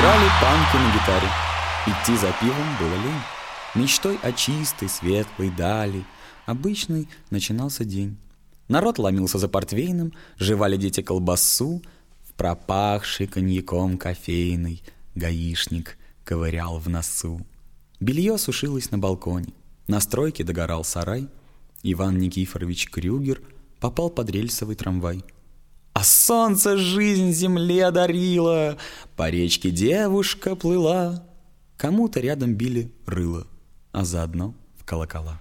Играли панки на гитаре. Идти за пивом было лень. Мечтой о чистой, светлой дали обычный начинался день. Народ ломился за портвейном, жевали дети колбасу. В пропахший коньяком кофейный гаишник ковырял в носу. Белье сушилось на балконе, на стройке догорал сарай. Иван Никифорович Крюгер попал под рельсовый трамвай. А солнце жизнь земле дарило, по речке девушка плыла. Кому-то рядом били рыло, а заодно в колокола.